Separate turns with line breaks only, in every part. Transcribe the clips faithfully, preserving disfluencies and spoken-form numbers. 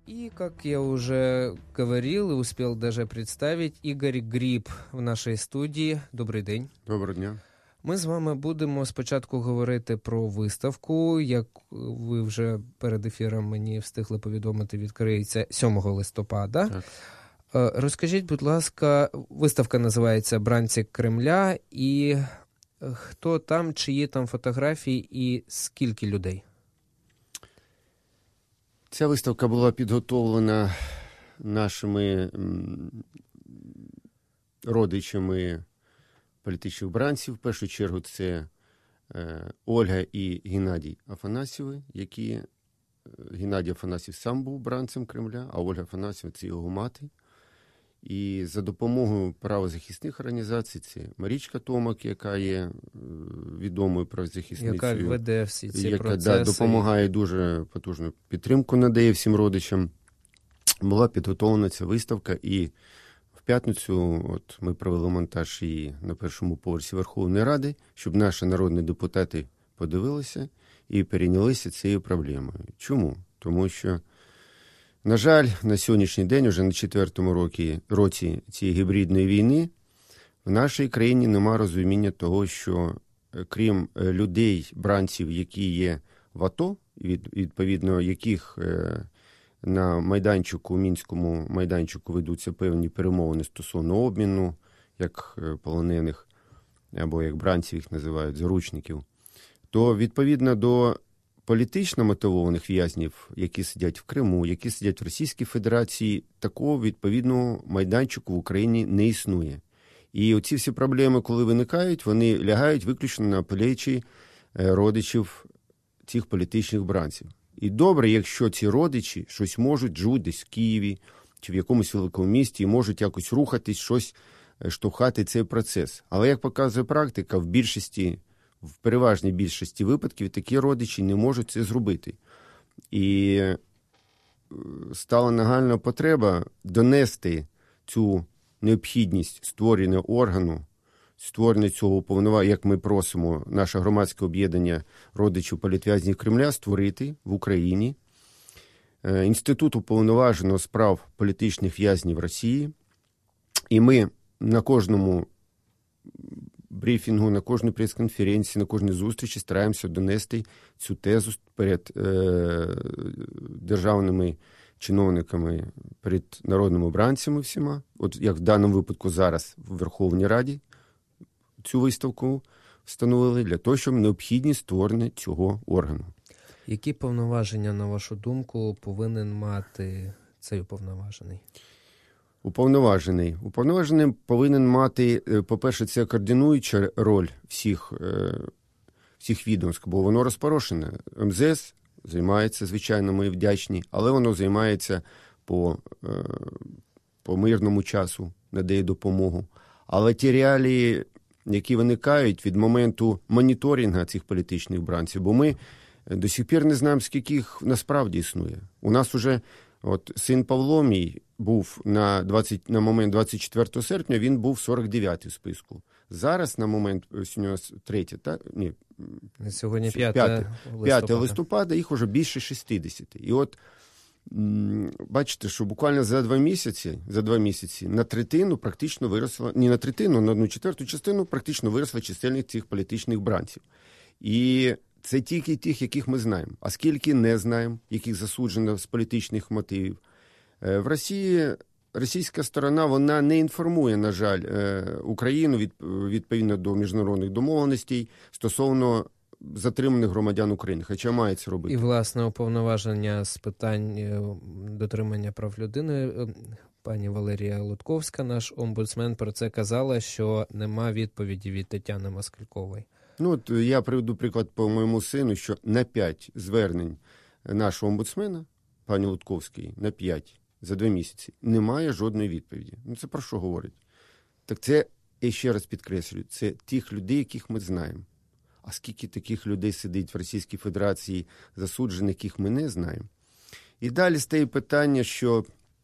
И, как я уже говорил и успел даже представить, Ігор Гріб в нашій студії. Добрий день.
Доброго дня.
Ми з вами будемо спочатку говорити про виставку, як ви вже перед ефіром мені встигли повідомити, відкриється сьомого листопада.
Так.
Розкажіть, будь ласка, виставка називається «Бранці Кремля», і хто там, чиї там фотографії і скільки людей?
Ця виставка була підготовлена нашими родичами політичних бранців. В першу чергу це Ольга і Геннадій Афанасьєви, які Геннадій Афанасьєв сам був бранцем Кремля, а Ольга Афанасьєва – це його мати. І за допомогою правозахисних організацій, це Марічка Томак, яка є відомою правозахисницею.
Яка веде всі ці
яка,
процеси.
Да, допомагає дуже потужну підтримку, надає всім родичам. Була підготовлена ця виставка, і в п'ятницю от, ми провели монтаж її на першому поверсі Верховної Ради, щоб наші народні депутати подивилися і перейнялися цією проблемою. Чому? Тому що, на жаль, на сьогоднішній день, уже на четвертому році, році цієї гібридної війни, в нашій країні нема розуміння того, що крім людей, бранців, які є в АТО, від, відповідно яких е, на майданчику, мінському майданчику ведуться певні перемовини стосовно обміну, як полонених, або як бранців їх називають, заручників, то відповідно до політично мотивованих в'язнів, які сидять в Криму, які сидять в Російській Федерації, такого відповідного майданчику в Україні не існує. І оці всі проблеми, коли виникають, вони лягають виключно на плечі родичів цих політичних бранців. І добре, якщо ці родичі щось можуть, живуть десь в Києві чи в якомусь великому місті і можуть якось рухатись, щось штовхати цей процес. Але, як показує практика, в більшості, в переважній більшості випадків такі родичі не можуть це зробити. І стала нагальна потреба донести цю необхідність створення органу, створення цього уповноваження, як ми просимо наше громадське об'єднання родичів політв'язнів Кремля створити в Україні інститут уповноваженого з прав політичних в'язнів Росії. І ми на кожному брифінгу, на кожній прес-конференції, на кожній зустрічі стараємося донести цю тезу перед е, державними чиновниками, перед народними бранцями всіма. От як в даному випадку зараз в Верховній Раді цю виставку встановили для того, щоб необхідність створення цього органу.
Які повноваження, на вашу думку, повинен мати цей уповноважений?
Уповноважений. Уповноважений повинен мати, по-перше, це координуюча роль всіх, всіх відомств, бо воно розпорошене. ем зе ес займається, звичайно, ми вдячні, але воно займається по, по мирному часу, надає допомогу. Але ті реалії, які виникають від моменту моніторингу цих політичних бранців, бо ми до сих пір не знаємо, скільки їх насправді існує. У нас уже от син Павло мій був на, двадцять, на момент двадцять четвертого серпня, він був сорок дев'ятий в списку. Зараз на момент, сьогодні третє, так? Ні,
сьогодні п'яте листопада.
листопада, їх уже більше шістдесят. І от бачите, що буквально за два місяці, за два місяці на третину практично виросла, не на третину, на одну четверту частину практично виросла чисельність цих політичних бранців. І це тільки тих, яких ми знаємо. А скільки не знаємо, яких засуджено з політичних мотивів. В Росії, російська сторона, вона не інформує, на жаль, Україну від, відповідно до міжнародних домовленостей стосовно затриманих громадян України, хоча має це робити.
І, власне, уповноваження з питань дотримання прав людини, пані Валерія Лутковська, наш омбудсмен, про це казала, що нема відповіді від Тетяни Москалькової.
Ну, от я приведу приклад по моєму сину, що на п'ять звернень нашого омбудсмена, пані Лутковської, на п'ять за два місяці немає жодної відповіді. Ну, це про що говорить? Так це, я ще раз підкреслюю, це тих людей, яких ми знаємо. А скільки таких людей сидить в Російській Федерації, засуджених, яких ми не знаємо. І далі стає питання, що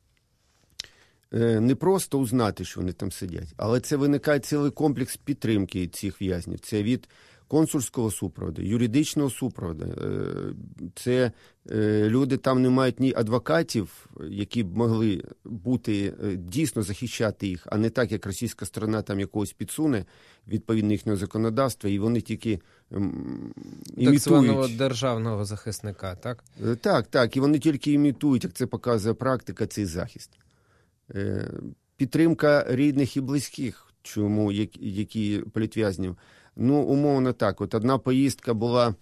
не просто узнати, що вони там сидять, але це виникає цілий комплекс підтримки цих в'язнів. Це від консульського супроводу, юридичного супроводу. Це люди, там не мають ні адвокатів, які б могли бути, дійсно захищати їх, а не так, як російська сторона там якогось підсуне відповідно їхнього законодавства, і вони тільки імітують.
Так званого державного захисника, так?
Так, так, і вони тільки імітують, як це показує практика, цей захист. Підтримка рідних і близьких, чому, які політв'язнів. Ну, умовно так, от одна поїздка була,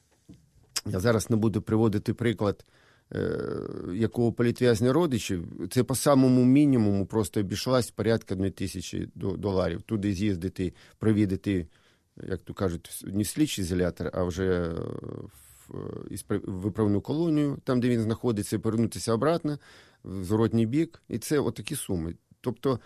я зараз не буду приводити приклад, е, якого політв'язня родичів, це по самому мінімуму просто обійшлась порядка дві тисячі доларів. Туди з'їздити, провідати, як то кажуть, не в слідчий ізолятор, а вже в виправну колонію, там, де він знаходиться, повернутися обратно, в зворотній бік, і це отакі суми. Тобто,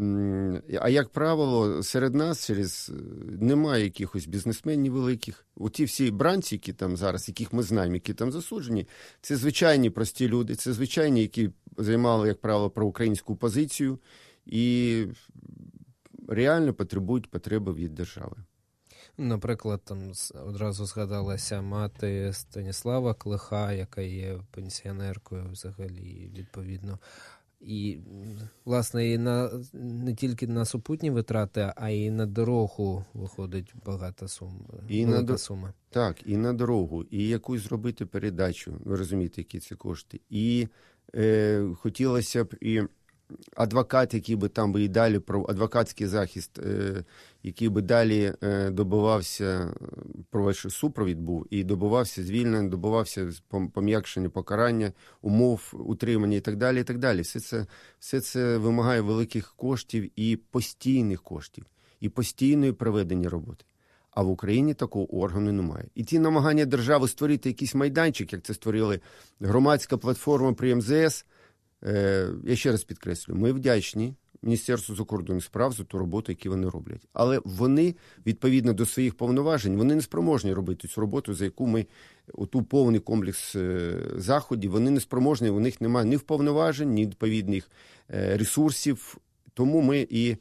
а як правило, серед нас через немає якихось бізнесменів великих. Оті всі бранці, які там зараз, яких ми знаємо, які там засуджені, це звичайні прості люди, це звичайні, які займали, як правило, проукраїнську позицію і реально потребують потреби від держави.
Наприклад, там одразу згадалася мати Станіслава Клиха, яка є пенсіонеркою взагалі, відповідно. І, власне, і на, не тільки на супутні витрати, а й на дорогу виходить багата сума.
І
велика
на,
сума.
Так, і на дорогу, і якусь зробити передачу, ви розумієте, які це кошти. І е, хотілося б і адвокат, який би там би і далі, адвокатський захист, е, який би далі е, добивався, про супровід був, і добивався звільнення, добивався пом'якшення покарання, умов утримання і так далі, і так далі. Все це, все це вимагає великих коштів і постійних коштів, і постійної проведення роботи. А в Україні такого органу немає. І ті намагання держави створити якийсь майданчик, як це створили громадська платформа при ем зе ес, я ще раз підкреслю, ми вдячні Міністерству закордонних справ за ту роботу, яку вони роблять. Але вони, відповідно до своїх повноважень, вони не спроможні робити цю роботу, за яку ми, оту повний комплекс заходів, вони не спроможні, у них немає ні вповноважень, ні відповідних ресурсів. Тому ми і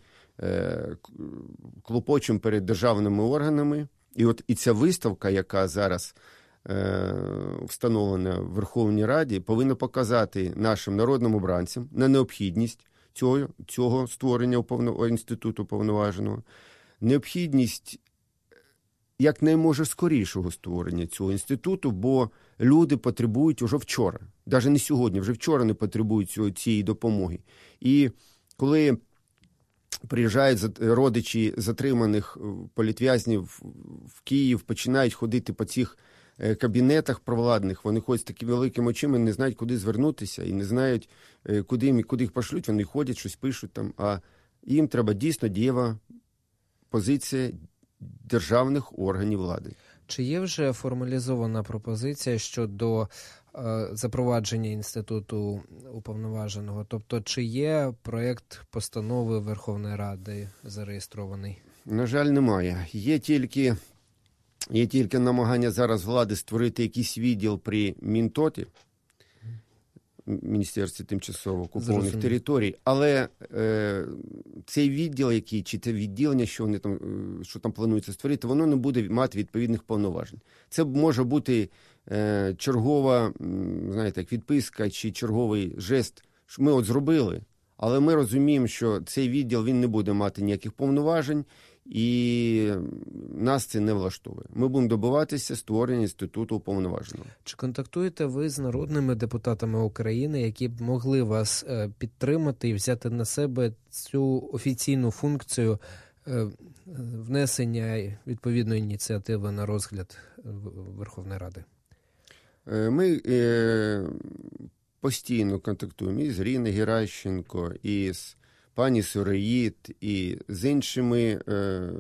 клопочемо перед державними органами. І от і ця виставка, яка зараз встановлена в Верховній Раді, повинна показати нашим народним обранцям на необхідність цього, цього створення інституту уповноваженого, необхідність якнайможе скорішого створення цього інституту, бо люди потребують уже вчора, навіть не сьогодні, вже вчора не потребують цього, цієї допомоги. І коли приїжджають родичі затриманих політв'язнів в Київ, починають ходити по цих кабінетах провладних, вони ходять з такими великими очима, не знають, куди звернутися, і не знають, куди, куди їх пошлють, вони ходять, щось пишуть там, а їм треба дійсно дієва позиція державних органів влади.
Чи є вже формалізована пропозиція щодо е, запровадження інституту уповноваженого? Тобто, чи є проєкт постанови Верховної Ради зареєстрований?
На жаль, немає. Є тільки Є тільки намагання зараз влади створити якийсь відділ при Мінтоті, Міністерстві тимчасово окупованих Зрозуміло. територій, але е, цей відділ, який, чи це відділення, що вони там, що там планується створити, воно не буде мати відповідних повноважень. Це може бути е, чергова, знаєте, як відписка чи черговий жест, що ми от зробили, але ми розуміємо, що цей відділ, він не буде мати ніяких повноважень, і нас це не влаштовує. Ми будемо добиватися створення інституту уповноваженого.
Чи контактуєте ви з народними депутатами України, які б могли вас підтримати і взяти на себе цю офіційну функцію внесення відповідної ініціативи на розгляд Верховної Ради?
Ми е, постійно контактуємо і з Іриною Геращенко, і з пані Сироїд, і з іншими е,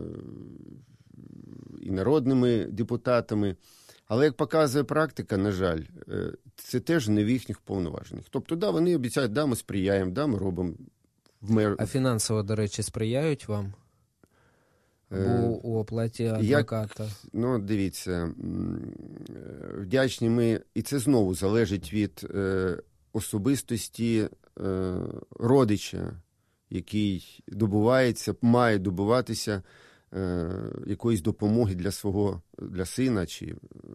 і народними депутатами. Але, як показує практика, на жаль, е, це теж не в їхніх повноваженнях. Тобто, да, вони обіцяють, да, ми сприяємо, да, ми робимо. В мер...
А фінансово, до речі, сприяють вам? Бо у оплаті адвоката?
Як, ну, дивіться, вдячні ми, і це знову залежить від е, особистості е, родича, який добувається, має добуватися е, якоїсь допомоги для свого, для сина чи,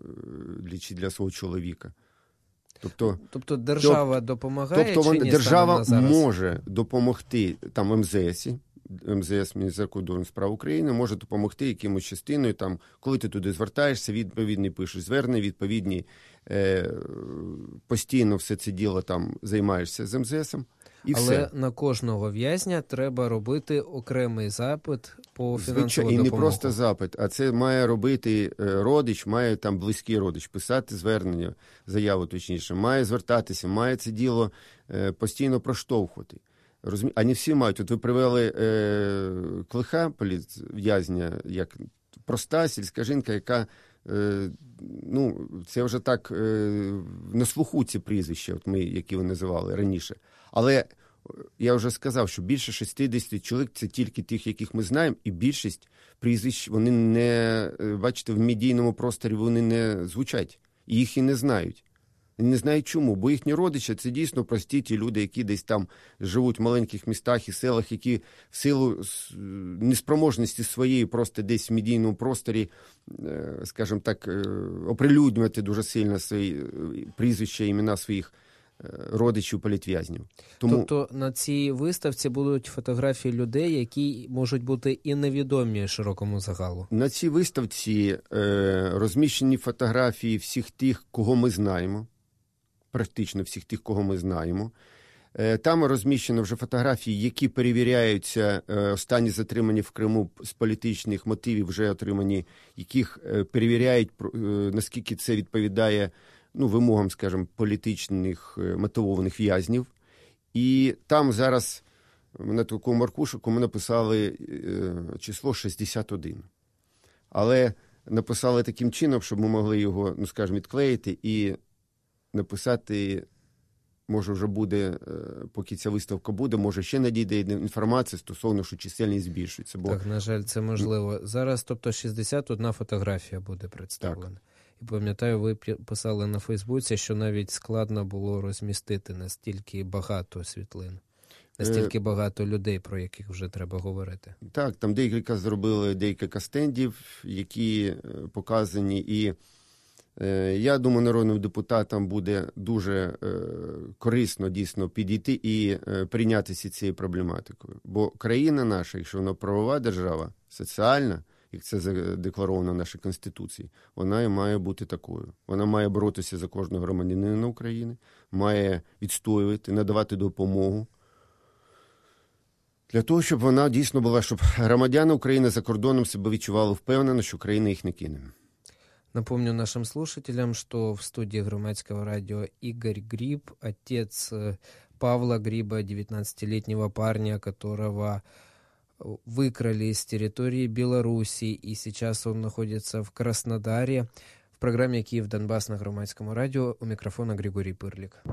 е, чи для свого чоловіка. Тобто,
тобто держава
тоб,
допомагає,
тобто
чи ні,
держава
станом на зараз?
може допомогти там ем зе есі, ем зе ес, Міністерство закордонних справ України, може допомогти якимось частиною, там, коли ти туди звертаєшся, відповідний пишеш звернення, відповідні, е, постійно все це діло там займаєшся з ем зе есом. І
Але
все.
на кожного в'язня треба робити окремий запит по фінансову
Звичайно,
допомогу.
і не просто запит, а це має робити родич, має там близький родич, писати звернення, заяву точніше, має звертатися, має це діло е, постійно проштовхувати. Розумі... А не всі мають. От ви привели е, Клиха, політв'язня, як проста сільська жінка, яка, е, ну, це вже так е, на слуху ці прізвища, от ми, які ви називали раніше. Але я вже сказав, що більше шістдесят чоловік – це тільки тих, яких ми знаємо, і більшість прізвищ, вони не, бачите, в медійному просторі вони не звучать, і їх і не знають. І не знають чому, бо їхні родичі – це дійсно прості ті люди, які десь там живуть в маленьких містах і селах, які в силу неспроможності своєї просто десь в медійному просторі, скажімо так, оприлюднювати дуже сильно свої прізвища, імена своїх родичів політв'язнів. Тому...
Тобто на цій виставці будуть фотографії людей, які можуть бути і невідомі широкому загалу?
На цій виставці е, розміщені фотографії всіх тих, кого ми знаємо, практично всіх тих, кого ми знаємо. Е, там розміщено вже фотографії, які перевіряються, е, останні затримані в Криму з політичних мотивів, вже отримані, яких е, перевіряють, е, наскільки це відповідає ну, вимогам, скажімо, політичних мотивованих в'язнів. І там зараз на такому аркушику ми написали е, число шістдесят один. Але написали таким чином, щоб ми могли його, ну, скажімо, відклеїти і написати, може вже буде, е, поки ця виставка буде, може ще надійде інформація стосовно, що чисельність збільшується. Бо...
Так, на жаль, це можливо. Зараз, тобто, шістдесят одна фотографія буде представлена. Так. І пам'ятаю, ви писали на Фейсбуці, що навіть складно було розмістити настільки багато світлин, настільки багато людей, про яких вже треба говорити.
Так, там декілька зробили декілька стендів, які показані. І е, я думаю, народним депутатам буде дуже е, корисно дійсно підійти і е, прийнятися цією проблематикою. Бо країна наша, якщо вона правова держава, соціальна, як це задекларовано в нашій Конституції, вона і має бути такою. Вона має боротися за кожного громадянина України, має відстоювати, надавати допомогу. Для того, щоб вона дійсно була, щоб громадяни України за кордоном себе відчували впевнено, що країна їх не кине.
Напомню нашим слушателям, что в студии Громадского радио Игорь Гриб, отец Павла Гриба, девятнадцатилетнего парня, которого выкрали из территории Беларуси, и сейчас он находится в Краснодаре. В программе «Киев-Донбасс» на Громадском радио. У микрофона Григорій Пирлік.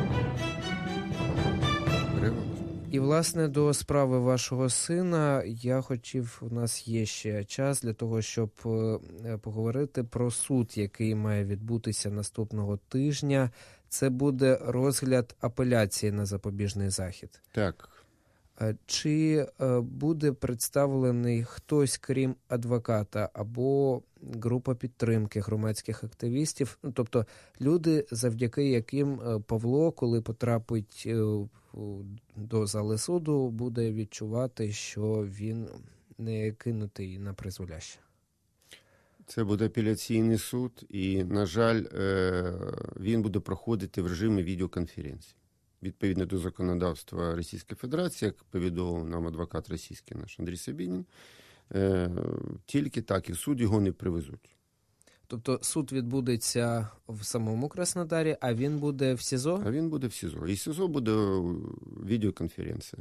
І, власне, до справи вашого сина я хотів, у нас є ще час для того, щоб поговорити про суд, який має відбутися наступного тижня. Це буде розгляд апеляції на запобіжний захід.
Так.
Чи буде представлений хтось, крім адвоката, або група підтримки громадських активістів, ну, тобто люди, завдяки яким Павло, коли потрапить до зали суду, буде відчувати, що він не кинутий на призволяще?
Це буде апеляційний суд, і, на жаль, він буде проходити в режимі відеоконференції. Відповідно до законодавства Російської Федерації, як повідомив нам адвокат російський наш Андрій Сабінін, тільки так, і в суд його не привезуть.
Тобто суд відбудеться в самому Краснодарі, а він буде в СІЗО?
А він буде в СІЗО. І СІЗО буде відеоконференція.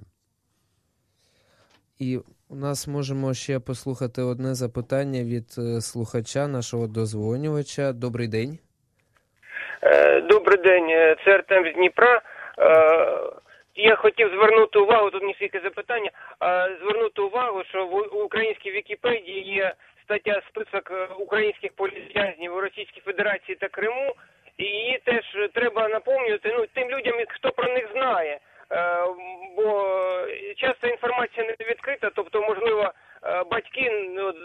І у нас можемо ще послухати одне запитання від слухача, нашого дозвонювача. Добрий день.
Добрий день, це Артем з Дніпра. Я хотів звернути увагу, тут не стільки запитання, а звернути увагу, що в українській Вікіпедії є стаття «Список українських політв'язнів у Російській Федерації та Криму», і її теж треба наповнювати, ну, тим людям, хто про них знає, бо часто інформація не відкрита, тобто, можливо, батьки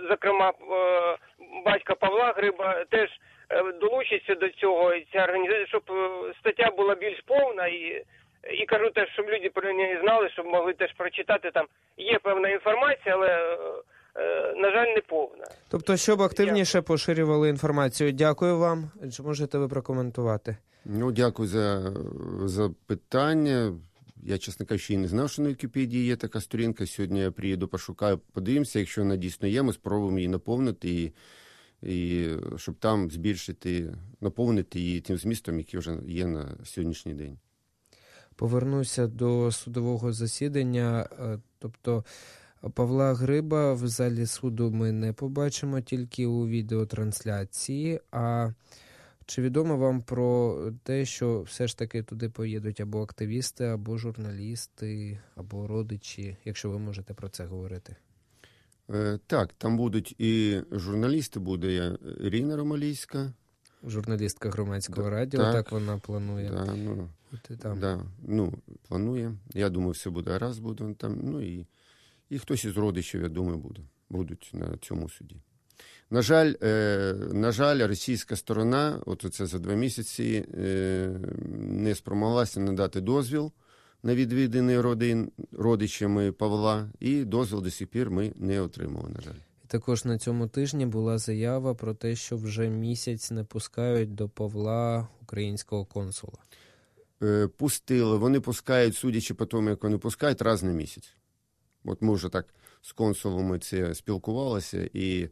Гриба теж долучиться до цього, і ця організація, щоб стаття була більш повна, і, і кажу теж, щоб люди про неї знали, щоб могли теж прочитати. Там є певна інформація, але, на жаль, не повна.
Тобто, щоб активніше дякую. Поширювали інформацію. Дякую вам. Чи можете ви прокоментувати?
Ну, дякую за, за питання. Я, чесно кажучи, і не знав, що на Вікіпедії є така сторінка. Сьогодні я приїду, пошукаю, подивимося. Якщо вона дійсно є, ми спробуємо її наповнити, і, і щоб там збільшити, наповнити її тим змістом, який вже є на сьогоднішній день.
Повернуся до судового засідання. Тобто Павла Гриба в залі суду ми не побачимо, тільки у відеотрансляції. А чи відомо вам про те, що все ж таки туди поїдуть або активісти, або журналісти, або родичі, якщо ви можете про це говорити?
Е, так, там будуть і журналісти, буде Ірина Ромалійська.
Журналістка Громадського да, радіо, так, так вона планує.
Да, ну,
бути там.
Да, ну, планує. Я думаю, все буде гаразд, буде там. Ну і, і хтось із родичів, я думаю, буде. Будуть на цьому суді. На жаль, е, на жаль, російська сторона, от оце за два місяці, е, не спромоглася надати дозвіл на відвідини родин, родичами Павла, і дозвіл до сих пір ми не отримали, на жаль.
І також на цьому тижні була заява про те, що вже місяць не пускають до Павла українського консула.
Е, пустили. Вони пускають, судячи по тому, як вони пускають, раз на місяць. От ми вже так з консулами це спілкувалися, і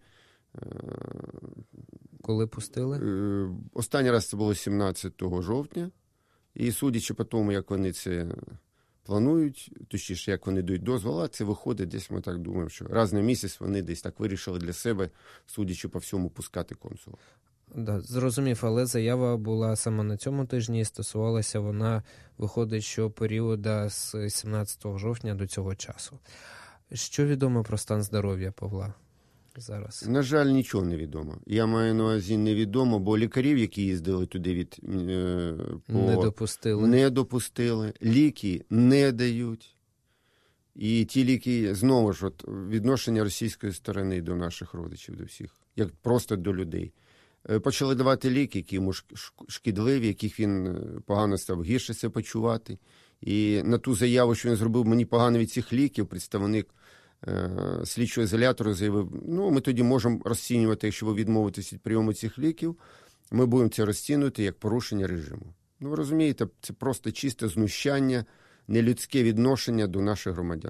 коли пустили?
Останній раз це було сімнадцятого жовтня. І судячи по тому, як вони це планують, точніше, як вони дають дозвола, це виходить десь, ми так думаємо, що раз на місяць вони десь так вирішили для себе, судячи по всьому, пускати консула.
Да, зрозумів, але заява була саме на цьому тижні і стосувалася вона, виходить, що періода з сімнадцятого жовтня до цього часу. Що відомо про стан здоров'я Павла зараз?
На жаль, нічого не відомо. Я маю на увазі невідомо, бо лікарів, які їздили туди, від, е, по...
не допустили.
Не допустили. Ліки не дають. І ті ліки, знову ж, от, відношення російської сторони до наших родичів, до всіх, як просто до людей. Почали давати ліки, які йому шкідливі, яких він погано став гірше себе почувати. І на ту заяву, що він зробив мені погано від цих ліків, представник е, слідчого ізолятору заявив, ну, ми тоді можемо розцінювати, якщо ви відмовитесь від прийому цих ліків, ми будемо це розцінювати як порушення режиму. Ну, ви розумієте, це просто чисте знущання, нелюдське відношення до наших громадян.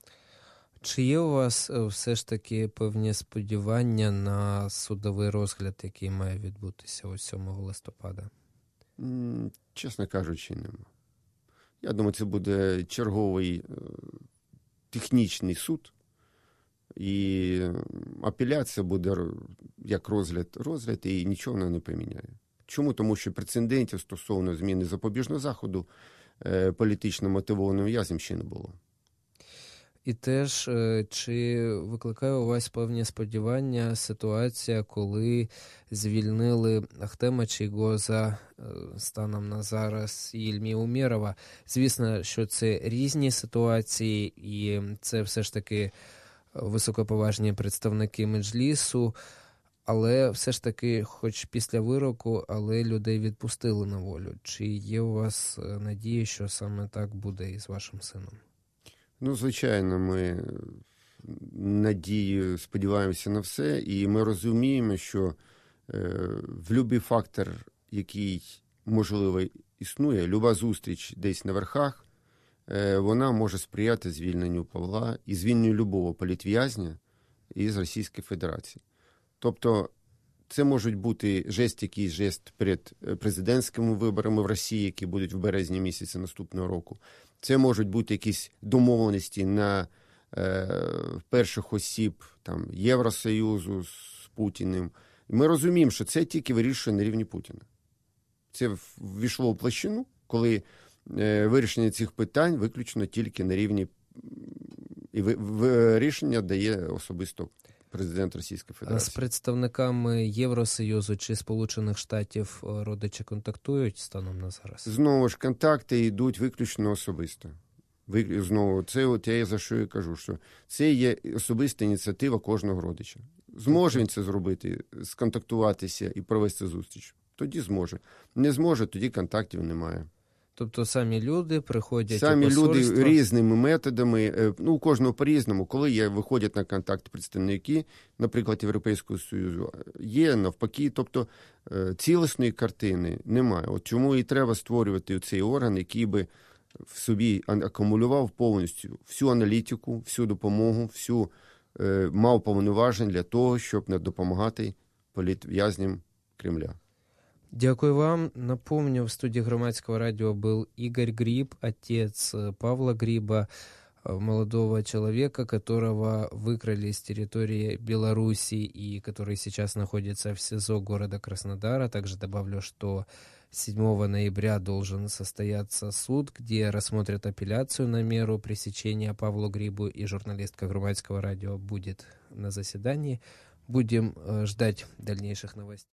Чи є у вас все ж таки певні сподівання на судовий розгляд, який має відбутися ось сьомого листопада?
Чесно кажучи, нема. Я думаю, це буде черговий е, технічний суд, і апеляція буде як розгляд, розгляд, і нічого вона не поміняє. Чому? Тому що прецедентів стосовно зміни запобіжного заходу е, політично мотивованим в'язням ще не було.
І теж, чи викликає у вас певні сподівання ситуація, коли звільнили Ахтема Чийгоза, станом на зараз, і Ільмі Умєрова? Звісно, що це різні ситуації, і це все ж таки високоповажні представники Меджлісу, але все ж таки, хоч після вироку, але людей відпустили на волю. Чи є у вас надія, що саме так буде із вашим сином?
Ну, звичайно, ми надію, сподіваємося на все, і ми розуміємо, що е, в будь-який фактор, який, можливо, існує, люба зустріч десь на верхах, е, вона може сприяти звільненню Павла і звільненню любого політв'язня із Російської Федерації. Тобто, це можуть бути жест, якийсь жест перед президентськими виборами в Росії, які будуть в березні місяці наступного року. Це можуть бути якісь домовленості на е, перших осіб там, Євросоюзу з Путіним. Ми розуміємо, що це тільки вирішує на рівні Путіна. Це ввійшло в площину, коли е, вирішення цих питань виключно тільки на рівні, і в, в, рішення дає особисто президент Російської Федерації.
З представниками Євросоюзу чи Сполучених Штатів родичі контактують станом на зараз?
Знову ж, контакти йдуть виключно особисто. Ви, знову, це от я за що і кажу, що це є особиста ініціатива кожного родича. Зможе він це зробити, сконтактуватися і провести зустріч? Тоді зможе. Не зможе, тоді контактів немає.
Тобто самі люди приходять
Самі
у посольство?
люди різними методами, ну, у кожного по-різному. Коли є, виходять на контакт представники, наприклад, Європейського Союзу, є навпаки, тобто цілісної картини немає. От чому і треба створювати цей орган, який би в собі акумулював повністю всю аналітику, всю допомогу, всю е, мав повноважень для того, щоб не допомагати політв'язням Кремля.
Дякую вам. Напомню, в студии Громадского радио был Игорь Гриб, отец Павла Гриба, молодого человека, которого выкрали с территории Беларуси и который сейчас находится в СИЗО города Краснодара. Также добавлю, что седьмого ноября должен состояться суд, где рассмотрят апелляцию на меру пресечения Павлу Грибу, и журналистка Громадского радио будет на заседании. Будем ждать дальнейших новостей.